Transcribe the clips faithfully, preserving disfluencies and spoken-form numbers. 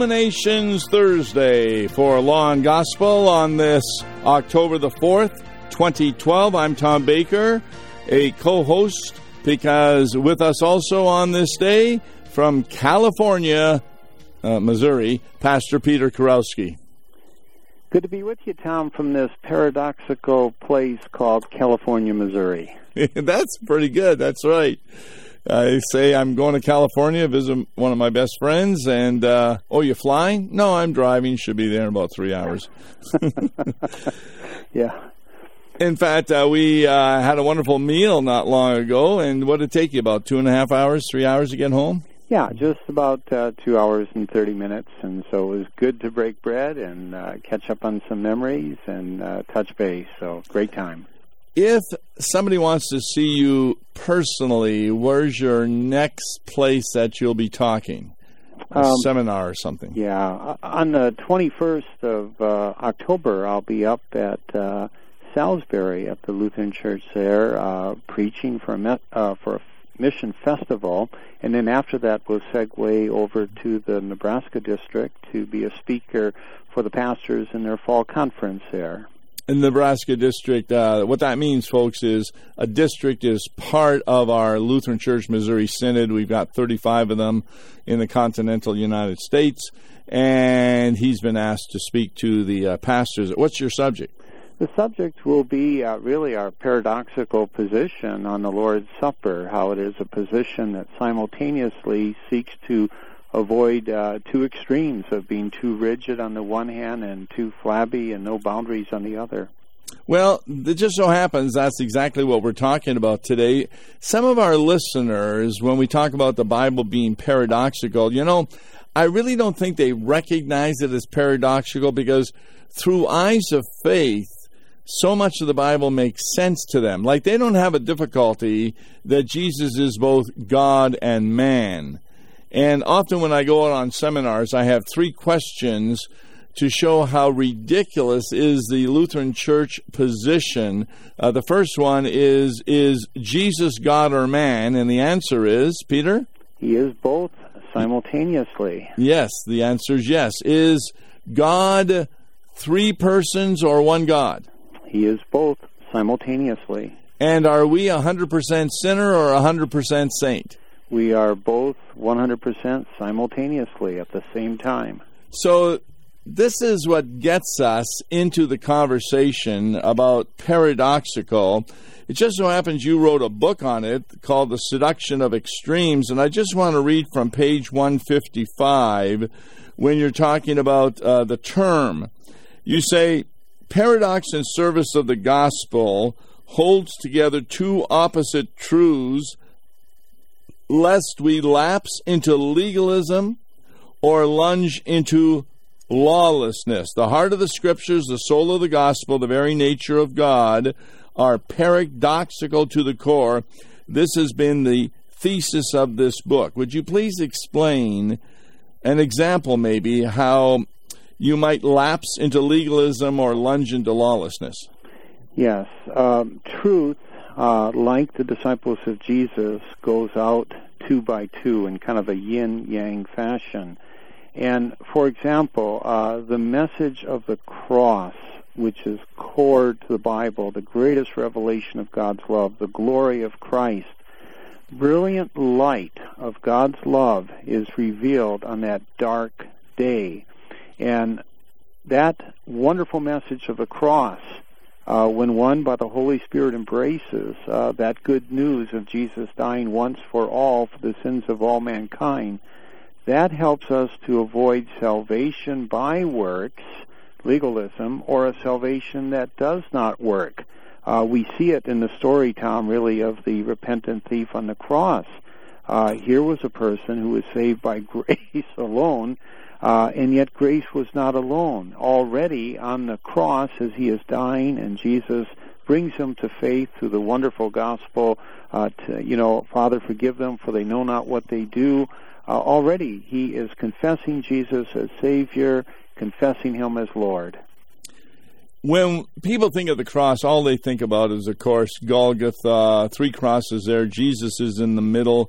Illuminations Thursday for Law and Gospel on this October the fourth, twenty twelve. I'm Tom Baker, a co-host, because with us also on this day from California, uh, Missouri, Pastor Peter Kurowski. Good to be with you, Tom, from this paradoxical place called California, Missouri. That's pretty good. That's right. I say I'm going to California, visit one of my best friends, and, uh, oh, you flying? No, I'm driving. Should be there in about three hours. Yeah. In fact, uh, we uh, had a wonderful meal not long ago, and what did it take you, about two and a half hours, three hours to get home? Yeah, just about uh, two hours and thirty minutes, and so it was good to break bread and uh, catch up on some memories and uh, touch base, so great time. If somebody wants to see you personally, where's your next place that you'll be talking? A um, seminar or something? Yeah, on the twenty-first of uh, October, I'll be up at uh, Salisbury at the Lutheran Church there, uh, preaching for a, met, uh, for a mission festival, and then after that we'll segue over to the Nebraska district to be a speaker for the pastors in their fall conference there. In the Nebraska district, uh, what that means, folks, is a district is part of our Lutheran Church Missouri Synod. We've got thirty-five of them in the continental United States, and he's been asked to speak to the uh, pastors. What's your subject? The subject will be uh, really our paradoxical position on the Lord's Supper, how it is a position that simultaneously seeks to avoid uh, two extremes of being too rigid on the one hand and too flabby and no boundaries on the other. Well, it just so happens that's exactly what we're talking about today. Some of our listeners, when we talk about the Bible being paradoxical, you know, I really don't think they recognize it as paradoxical because through eyes of faith, so much of the Bible makes sense to them. Like they don't have a difficulty that Jesus is both God and man. And often when I go out on seminars, I have three questions to show how ridiculous is the Lutheran Church position. Uh, the first one is, is Jesus God or man? And the answer is, Peter? He is both simultaneously. Yes, the answer is yes. Is God three persons or one God? He is both simultaneously. And are we one hundred percent sinner or one hundred percent saint? We are both one hundred percent simultaneously at the same time. So this is what gets us into the conversation about paradoxical. It just so happens you wrote a book on it called The Seduction of Extremes, and I just want to read from page one fifty-five when you're talking about uh, the term. You say, paradox in service of the gospel holds together two opposite truths, lest we lapse into legalism or lunge into lawlessness. The heart of the Scriptures, the soul of the gospel, the very nature of God are paradoxical to the core. This has been the thesis of this book. Would you please explain an example, maybe, how you might lapse into legalism or lunge into lawlessness? Yes. Um, truth, uh, like the disciples of Jesus, goes out two by two in kind of a yin-yang fashion. And, for example, uh, the message of the cross, which is core to the Bible, the greatest revelation of God's love, the glory of Christ, brilliant light of God's love is revealed on that dark day. And that wonderful message of the cross, uh, when one by the Holy Spirit embraces uh, that good news of Jesus dying once for all for the sins of all mankind, that helps us to avoid salvation by works, legalism, or a salvation that does not work. Uh, we see it in the story, Tom, really, of the repentant thief on the cross. Uh, here was a person who was saved by grace alone, Uh, and yet grace was not alone. Already on the cross, as he is dying, and Jesus brings him to faith through the wonderful gospel, uh, to, you know, Father, forgive them, for they know not what they do. Uh, already he is confessing Jesus as Savior, confessing him as Lord. When people think of the cross, all they think about is, of course, Golgotha, three crosses there. Jesus is in the middle.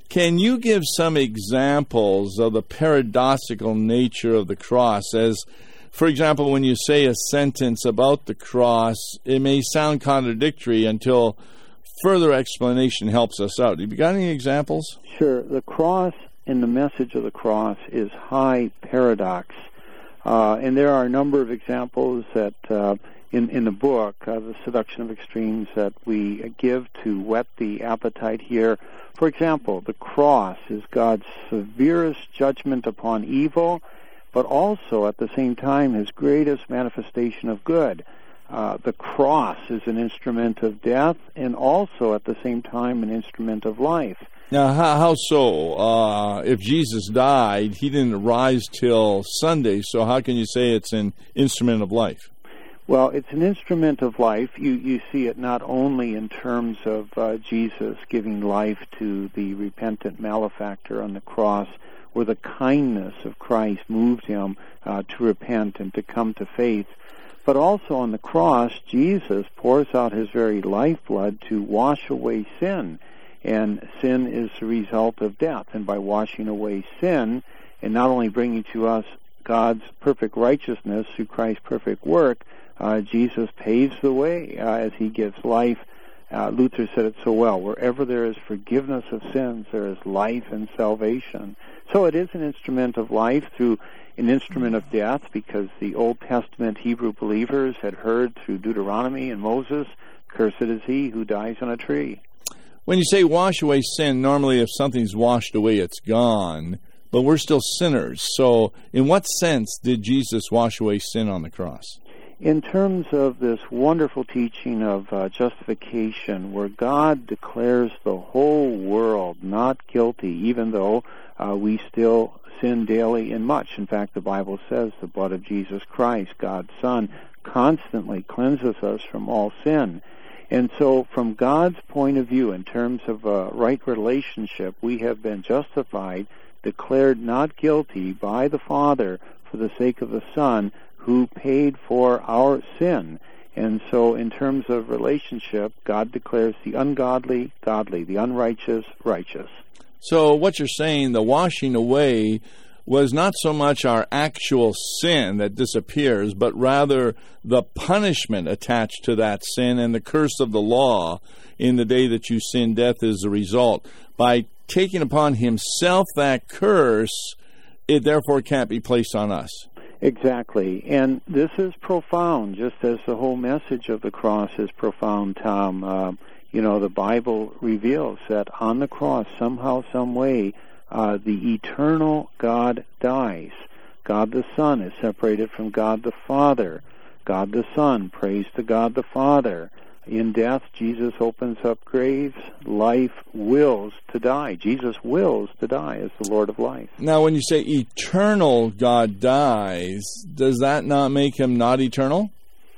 Can you give some examples of the paradoxical nature of the cross? As, for example, when you say a sentence about the cross, it may sound contradictory until further explanation helps us out. Have you got any examples? Sure. The cross and the message of the cross is high paradox. Uh, and there are a number of examples that uh, in, in the book, uh, The Seduction of Extremes, that we give to whet the appetite here. For example, the cross is God's severest judgment upon evil, but also at the same time His greatest manifestation of good. Uh, the cross is an instrument of death and also at the same time an instrument of life. Now, how, how so? Uh, if Jesus died, He didn't rise till Sunday, so how can you say it's an instrument of life? Well, it's an instrument of life. You you see it not only in terms of uh, Jesus giving life to the repentant malefactor on the cross, where the kindness of Christ moved him uh, to repent and to come to faith, but also on the cross, Jesus pours out His very lifeblood to wash away sin. And sin is the result of death. And by washing away sin, and not only bringing to us God's perfect righteousness through Christ's perfect work, uh, Jesus paves the way uh, as He gives life. Uh, Luther said it so well, wherever there is forgiveness of sins, there is life and salvation. So it is an instrument of life through an instrument of death, because the Old Testament Hebrew believers had heard through Deuteronomy and Moses, cursed is he who dies on a tree. When you say wash away sin, normally if something's washed away, it's gone. But we're still sinners. So in what sense did Jesus wash away sin on the cross? In terms of this wonderful teaching of uh, justification, where God declares the whole world not guilty, even though uh, we still sin daily in much. In fact, the Bible says the blood of Jesus Christ, God's Son, constantly cleanses us from all sin. And so from God's point of view, in terms of a right relationship, we have been justified, declared not guilty by the Father for the sake of the Son, who paid for our sin. And so in terms of relationship, God declares the ungodly godly, the unrighteous righteous. So what you're saying, the washing away was not so much our actual sin that disappears, but rather the punishment attached to that sin and the curse of the law in the day that you sin, death is the result. By taking upon Himself that curse, it therefore can't be placed on us. Exactly. And this is profound, just as the whole message of the cross is profound, Tom. Uh, you know, the Bible reveals that on the cross, somehow, some way, Uh, the eternal God dies. God the Son is separated from God the Father. God the Son prays to God the Father. In death, Jesus opens up graves. Life wills to die. Jesus wills to die as the Lord of life. Now, when you say eternal God dies, does that not make Him not eternal?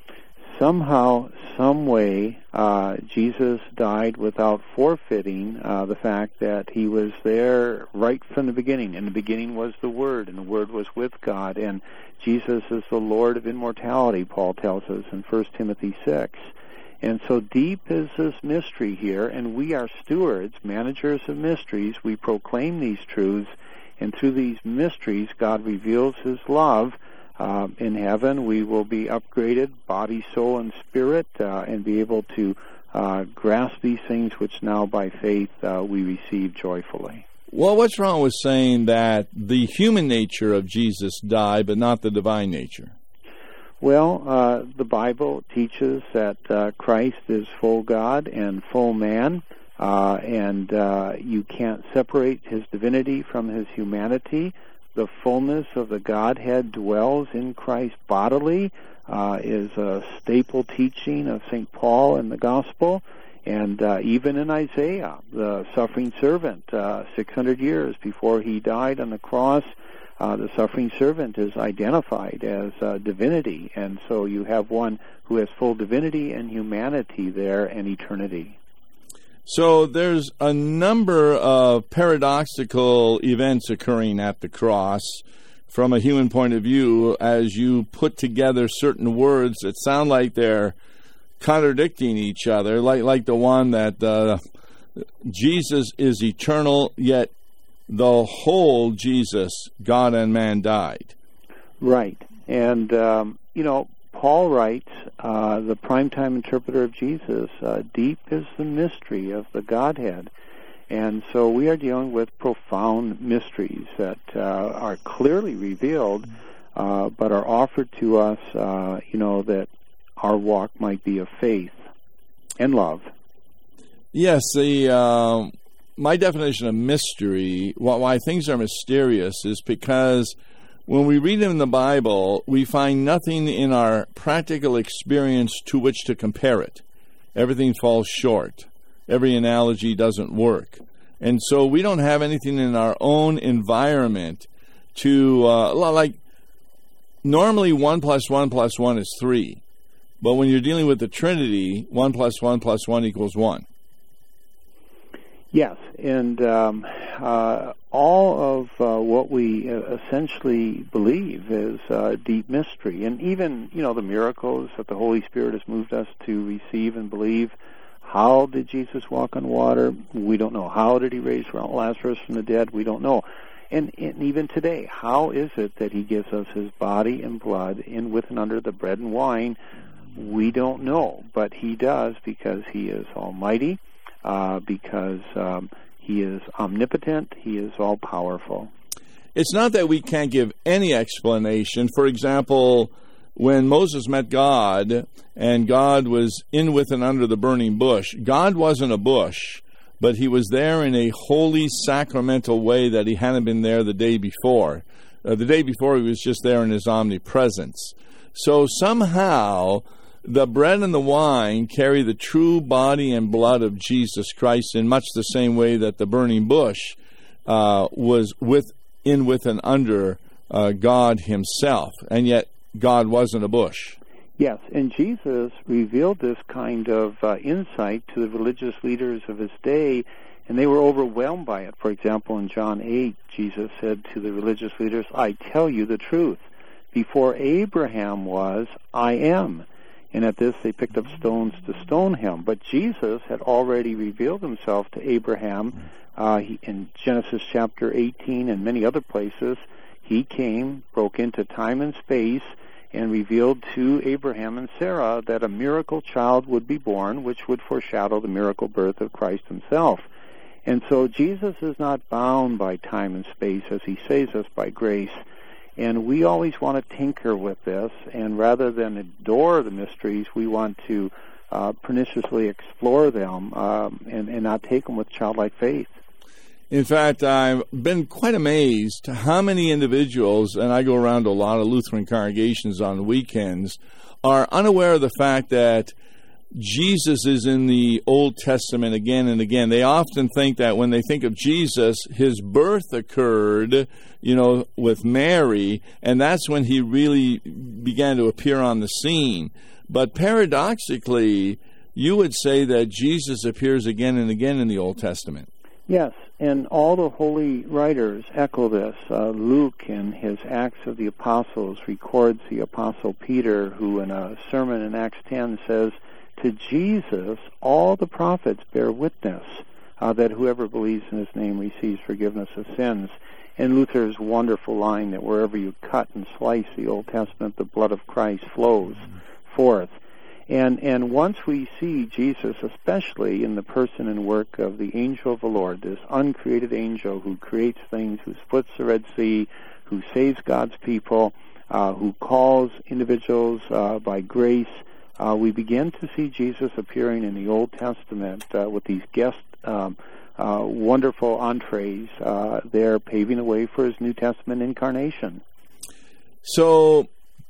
Somehow, some way, uh, Jesus died without forfeiting uh, the fact that He was there right from the beginning. In the beginning was the Word, and the Word was with God. And Jesus is the Lord of immortality, Paul tells us in First Timothy six. And so deep is this mystery here, and we are stewards, managers of mysteries. We proclaim these truths, and through these mysteries, God reveals His love. Uh, in heaven, we will be upgraded, body, soul, and spirit, uh, and be able to uh, grasp these things which now by faith uh, we receive joyfully. Well, what's wrong with saying that the human nature of Jesus died, but not the divine nature? Well, uh, the Bible teaches that uh, Christ is full God and full man, uh, and uh, you can't separate His divinity from His humanity. The fullness of the Godhead dwells in Christ bodily, uh, is a staple teaching of Saint Paul in the Gospel, and uh, even in Isaiah, the suffering servant, uh, six hundred years before he died on the cross, uh, the suffering servant is identified as uh, divinity, and so you have one who has full divinity and humanity there and eternity. So there's a number of paradoxical events occurring at the cross from a human point of view as you put together certain words that sound like they're contradicting each other, like like the one that uh, Jesus is eternal, yet the whole Jesus, God and man, died. Right. And, um, you know, Paul writes, uh, the primetime interpreter of Jesus, uh, deep is the mystery of the Godhead. And so we are dealing with profound mysteries that uh, are clearly revealed, uh, but are offered to us, uh, you know, that our walk might be of faith and love. Yes, the uh, my definition of mystery, why things are mysterious, is because when we read them in the Bible, we find nothing in our practical experience to which to compare it. Everything falls short. Every analogy doesn't work. And so we don't have anything in our own environment to, uh, like, normally one plus one plus one is three. But when you're dealing with the Trinity, one plus one plus one equals one. Yes, and um, uh, all of uh, what we uh, essentially believe is uh, deep mystery. And even, you know, the miracles that the Holy Spirit has moved us to receive and believe. How did Jesus walk on water? We don't know. How did he raise Lazarus from the dead? We don't know. And, and even today, how is it that he gives us his body and blood in with and under the bread and wine? We don't know, but he does because he is almighty, uh, because um, he is omnipotent, he is all-powerful. It's not that we can't give any explanation. For example, when Moses met God and God was in with and under the burning bush, God wasn't a bush, but he was there in a holy, sacramental way that he hadn't been there the day before. Uh, the day before, he was just there in his omnipresence. So somehow, the bread and the wine carry the true body and blood of Jesus Christ in much the same way that the burning bush uh, was with, in with and under uh, God himself. And yet, God wasn't a bush. Yes, and Jesus revealed this kind of uh, insight to the religious leaders of his day, and they were overwhelmed by it. For example, in John eight, Jesus said to the religious leaders, I tell you the truth. Before Abraham was, I am. And at this, they picked up stones to stone him. But Jesus had already revealed himself to Abraham uh, he, in Genesis chapter eighteen and many other places. He came, broke into time and space, and revealed to Abraham and Sarah that a miracle child would be born, which would foreshadow the miracle birth of Christ himself. And so Jesus is not bound by time and space as he saves us by grace. And we always want to tinker with this, and rather than adore the mysteries, we want to uh, perniciously explore them um, and, and not take them with childlike faith. In fact, I've been quite amazed how many individuals, and I go around to a lot of Lutheran congregations on weekends, are unaware of the fact that Jesus is in the Old Testament again and again. They often think that when they think of Jesus, his birth occurred, you know, with Mary, and that's when he really began to appear on the scene. But paradoxically, you would say that Jesus appears again and again in the Old Testament. Yes, and all the holy writers echo this. Uh, Luke, in his Acts of the Apostles, records the Apostle Peter, who in a sermon in Acts ten says, to Jesus, all the prophets bear witness uh, that whoever believes in his name receives forgiveness of sins. And Luther's wonderful line that wherever you cut and slice the Old Testament, the blood of Christ flows mm-hmm. forth. And and once we see Jesus, especially in the person and work of the angel of the Lord, this uncreated angel who creates things, who splits the Red Sea, who saves God's people, uh, who calls individuals uh, by grace, uh, we begin to see Jesus appearing in the Old Testament uh, with these guest um, uh, wonderful entrees uh, there paving the way for his New Testament incarnation. So,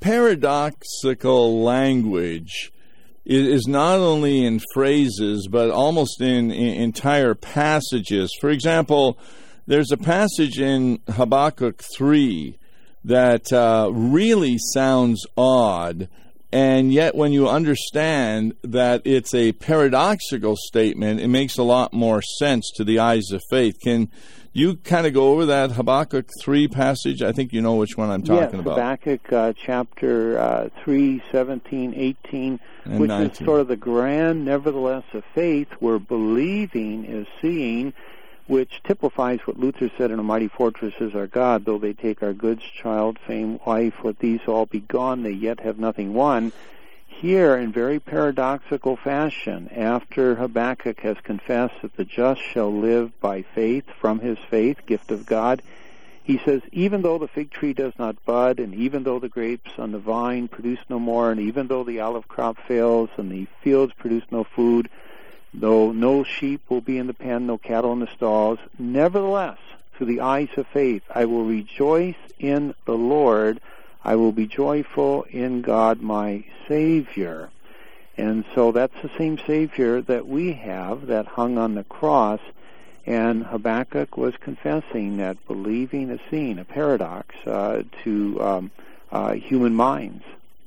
paradoxical language is not only in phrases, but almost in, in entire passages. For example, there's a passage in Habakkuk three that uh, really sounds odd, And yet when you understand that it's a paradoxical statement, it makes a lot more sense to the eyes of faith. Can you kind of go over that Habakkuk three passage? I think you know which one I'm talking yes, about. Habakkuk uh, chapter uh, three, seventeen, eighteen, and which nineteen. Is sort of the grand nevertheless of faith, where believing is seeing, which typifies what Luther said in A Mighty Fortress Is Our God, though they take our goods, child, fame, wife, let these all be gone, they yet have nothing won. Here, in very paradoxical fashion, after Habakkuk has confessed that the just shall live by faith, from his faith, gift of God, he says, even though the fig tree does not bud, and even though the grapes on the vine produce no more, and even though the olive crop fails, and the fields produce no food, though no sheep will be in the pen, no cattle in the stalls, nevertheless, through the eyes of faith, I will rejoice in the Lord. I will be joyful in God my Savior. And so that's the same Savior that we have that hung on the cross. And Habakkuk was confessing that believing is seeing, a paradox uh, to um, uh, human minds.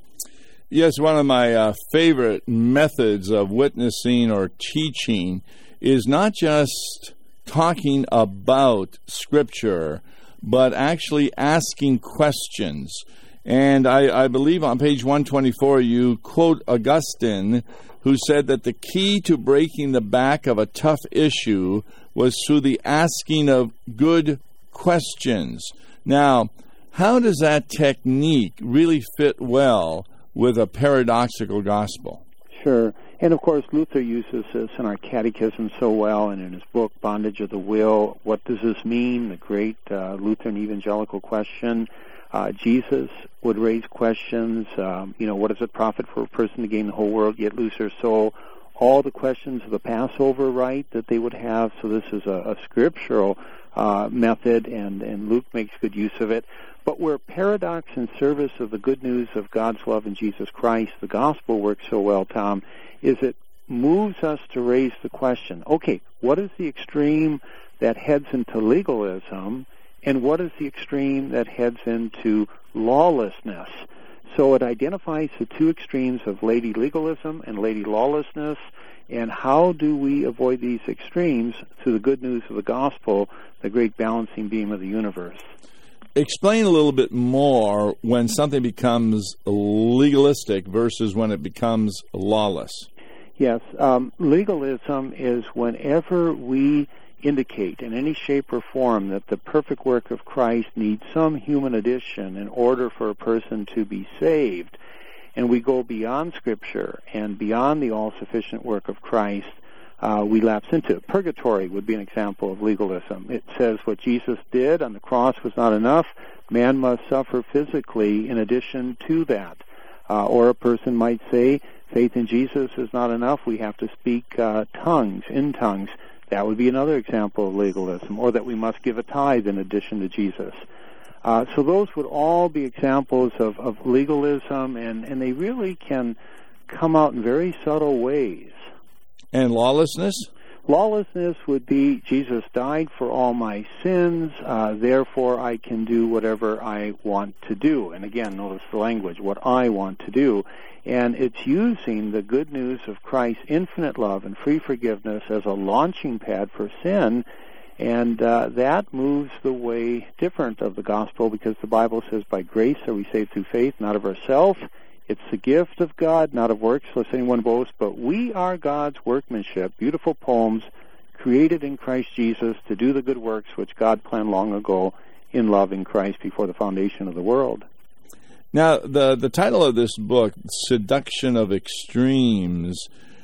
Yes, one of my uh, favorite methods of witnessing or teaching is not just talking about Scripture, but actually asking questions. And I, I believe on page one twenty-four you quote Augustine, who said that the key to breaking the back of a tough issue was through the asking of good questions. Now, how does that technique really fit well with a paradoxical gospel? Sure. And, of course, Luther uses this in our catechism so well, and in his book, Bondage of the Will. What does this mean? The great uh, Lutheran evangelical question. Uh, Jesus would raise questions. Um, you know, what does it profit for a person to gain the whole world yet lose their soul? All the questions of the Passover rite that they would have. So this is a, a scriptural uh, method, and, and Luke makes good use of it. But where paradox in service of the good news of God's love in Jesus Christ, the gospel works so well, Tom, is it moves us to raise the question, okay, what is the extreme that heads into legalism, and what is the extreme that heads into lawlessness? So it identifies the two extremes of lady legalism and lady lawlessness, and how do we avoid these extremes through the good news of the gospel, the great balancing beam of the universe? Explain a little bit more when something becomes legalistic versus when it becomes lawless. Yes, um, legalism is whenever we indicate in any shape or form that the perfect work of Christ needs some human addition in order for a person to be saved, and we go beyond Scripture and beyond the all-sufficient work of Christ, uh, we lapse into it. Purgatory would be an example of legalism. It says what Jesus did on the cross was not enough. Man must suffer physically in addition to that. Uh, or a person might say, faith in Jesus is not enough. We have to speak uh, tongues, in tongues. That would be another example of legalism. Or that we must give a tithe in addition to Jesus. Uh, so those would all be examples of, of legalism, and, and they really can come out in very subtle ways. And lawlessness? Lawlessness would be, Jesus died for all my sins, uh, therefore I can do whatever I want to do. And again, notice the language, what I want to do. And it's using the good news of Christ's infinite love and free forgiveness as a launching pad for sin, and uh, that moves the way different of the gospel, because the Bible says, by grace are we saved through faith, not of ourselves. It's the gift of God, not of works, lest anyone boast, but we are God's workmanship, beautiful poems created in Christ Jesus to do the good works which God planned long ago in love in Christ before the foundation of the world. Now, the, the title of this book, Seduction of Extremes,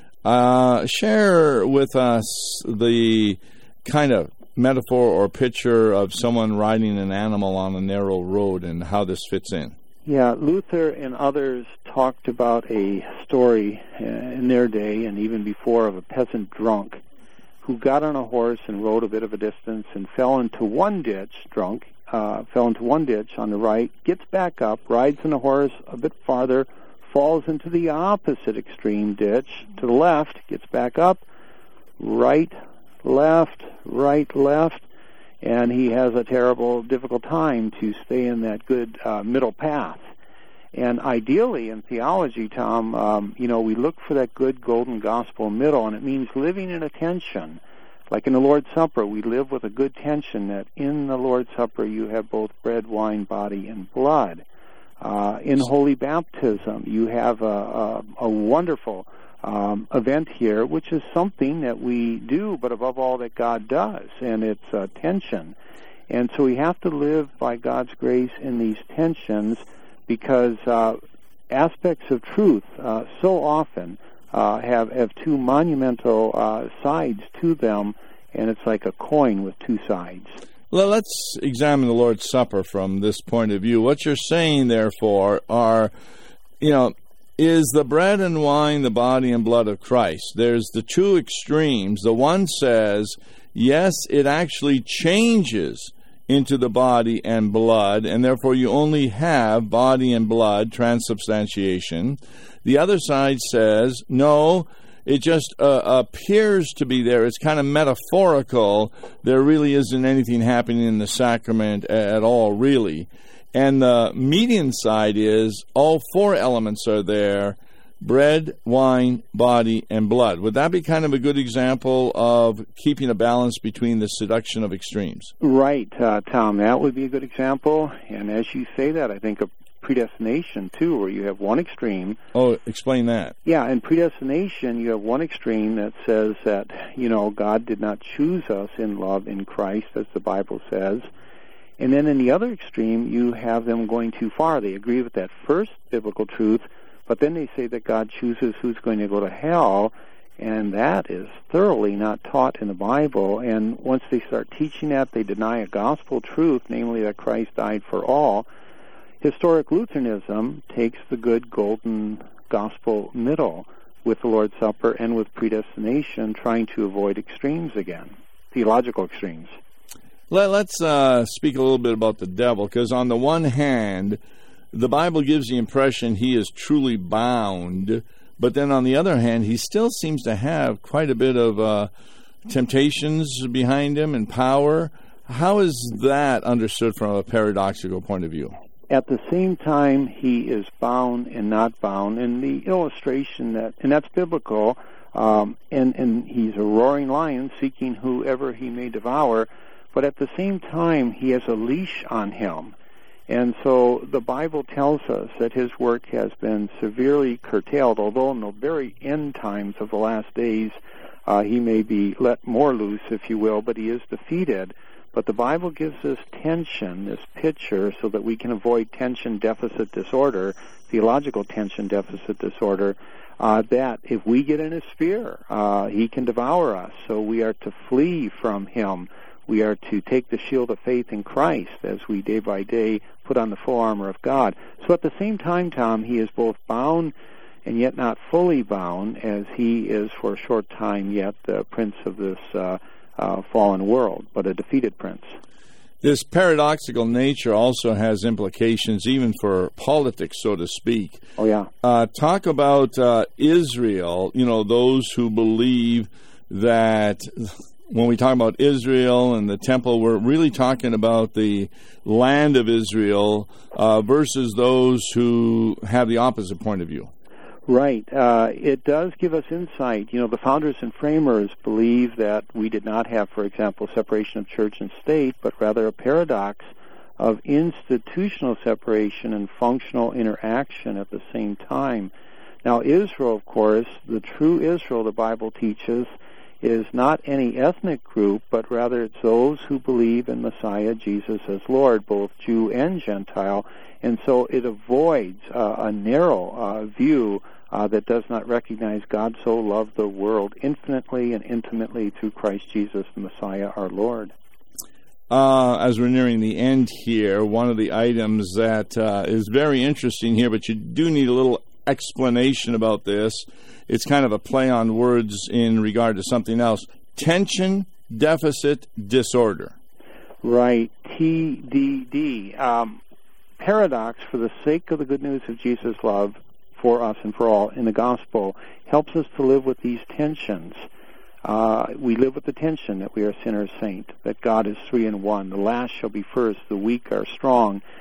uh, share with us the kind of metaphor or picture of someone riding an animal on a narrow road and how this fits in. Yeah, Luther and others talked about a story in their day and even before of a peasant drunk who got on a horse and rode a bit of a distance and fell into one ditch, drunk, uh, fell into one ditch on the right, gets back up, rides on a horse a bit farther, falls into the opposite extreme ditch to the left, gets back up, right, left, right, left, and he has a terrible, difficult time to stay in that good uh, middle path. And ideally in theology, Tom, um, you know, we look for that good golden gospel middle, and it means living in a tension. Like in the Lord's Supper, we live with a good tension that in the Lord's Supper you have both bread, wine, body, and blood. Uh, in Holy Baptism, you have a, a, a wonderful um, event here, which is something that we do, but above all that God does, and it's uh, tension. And so we have to live by God's grace in these tensions, because uh, aspects of truth uh, so often uh, have, have two monumental uh, sides to them, and it's like a coin with two sides. Well, let's examine the Lord's Supper from this point of view. What you're saying, therefore, are, you know, is the bread and wine the body and blood of Christ? There's the two extremes. The one says, yes, it actually changes into the body and blood, and therefore you only have body and blood, transubstantiation. The other side says, no, it just uh, appears to be there. It's kind of metaphorical. There really isn't anything happening in the sacrament at all, really. And the median side is all four elements are there: bread, wine, body, and blood. Would that be kind of a good example of keeping a balance between the seduction of extremes? Right, uh, Tom, that would be a good example. And as you say that, I think of predestination, too, where you have one extreme. Oh, explain that. Yeah, in predestination, you have one extreme that says that, you know, God did not choose us in love in Christ, as the Bible says. And then in the other extreme, you have them going too far. They agree with that first biblical truth, but then they say that God chooses who's going to go to hell, and that is thoroughly not taught in the Bible. And once they start teaching that, they deny a gospel truth, namely that Christ died for all. Historic Lutheranism takes the good golden gospel middle with the Lord's Supper and with predestination, trying to avoid extremes again, theological extremes. Let, let's uh, speak a little bit about the devil, because on the one hand, the Bible gives the impression he is truly bound, but then on the other hand, he still seems to have quite a bit of uh, temptations behind him and power. How is that understood from a paradoxical point of view? At the same time, he is bound and not bound. And the illustration that, and that's biblical, um, and, and he's a roaring lion seeking whoever he may devour, but at the same time, he has a leash on him. And so the Bible tells us that his work has been severely curtailed, although in the very end times of the last days, uh, he may be let more loose, if you will, but he is defeated. But the Bible gives us tension, this picture, so that we can avoid tension deficit disorder, theological tension deficit disorder, uh, that if we get in his sphere, uh, he can devour us. So we are to flee from him. We are to take the shield of faith in Christ as we day by day put on the full armor of God. So at the same time, Tom, he is both bound and yet not fully bound, as he is for a short time yet the prince of this uh, uh, fallen world, but a defeated prince. This paradoxical nature also has implications even for politics, so to speak. Oh, yeah. Uh, talk about uh, Israel, you know, those who believe that when we talk about Israel and the temple, we're really talking about the land of Israel uh, versus those who have the opposite point of view. Right. Uh, it does give us insight. You know, the founders and framers believe that we did not have, for example, separation of church and state, but rather a paradox of institutional separation and functional interaction at the same time. Now, Israel, of course, the true Israel, the Bible teaches, is not any ethnic group, but rather it's those who believe in Messiah, Jesus as Lord, both Jew and Gentile. And so it avoids uh, a narrow uh, view uh, that does not recognize God so loved the world infinitely and intimately through Christ Jesus, the Messiah, our Lord. Uh, as we're nearing the end here, one of the items that uh, is very interesting here, but you do need a little explanation about this. It's kind of a play on words in regard to something else. Tension deficit disorder. Right, T D D. Um, paradox, for the sake of the good news of Jesus' love for us and for all in the gospel, helps us to live with these tensions. Uh, we live with the tension that we are sinner saint, that God is three in one. The last shall be first, the weak are strong.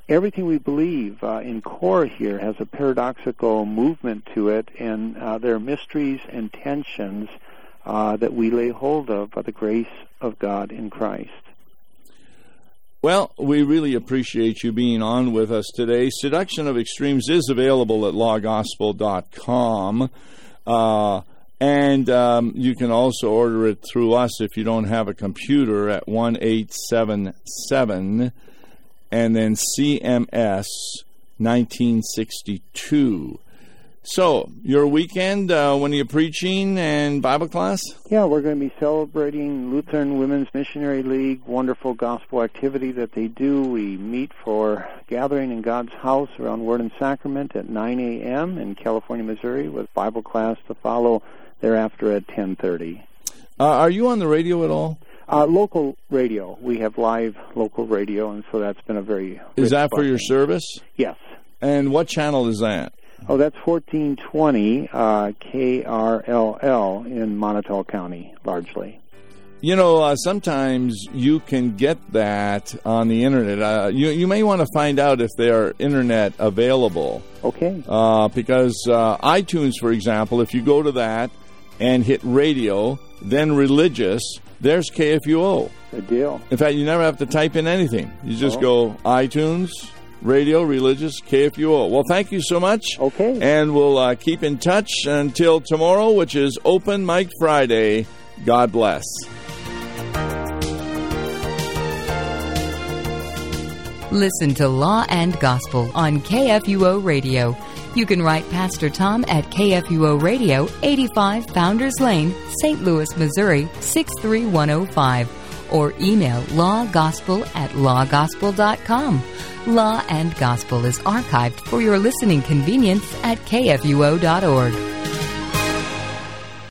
everything we believe uh, in core here has a paradoxical movement to it, and uh, there are mysteries and tensions uh, that we lay hold of by the grace of God in Christ. Well, we really appreciate you being on with us today. Seduction of Extremes is available at law gospel dot com, uh, and um, you can also order it through us if you don't have a computer at one eight seven seven and then C M S nineteen sixty-two. So, your weekend, uh, when are you preaching and Bible class? Yeah, we're going to be celebrating Lutheran Women's Missionary League, wonderful gospel activity that they do. We meet for gathering in God's house around Word and Sacrament at nine a.m. in California, Missouri, with Bible class to follow thereafter at ten thirty. Uh, are you on the radio at all? Uh, local radio. We have live local radio, and so that's been a very Is that for blessing. your service? Yes. And what channel is that? Oh, that's fourteen twenty uh, K R L L in Monotol County, largely. You know, uh, sometimes you can get that on the Internet. Uh, you, you may want to find out if they are Internet available. Okay. Uh, because uh, iTunes, for example, if you go to that and hit radio, then religious, there's K F U O. Good deal. In fact, you never have to type in anything. You just Oh. go iTunes, radio, religious, K F U O. Well, thank you so much. Okay. And we'll uh, keep in touch until tomorrow, which is Open Mic Friday. God bless. Listen to Law and Gospel on K F U O Radio. You can write Pastor Tom at K F U O Radio, eighty-five Founders Lane, Saint Louis, Missouri, six three one oh five, or email lawgospel at law gospel dot com. Law and Gospel is archived for your listening convenience at K F U O dot org.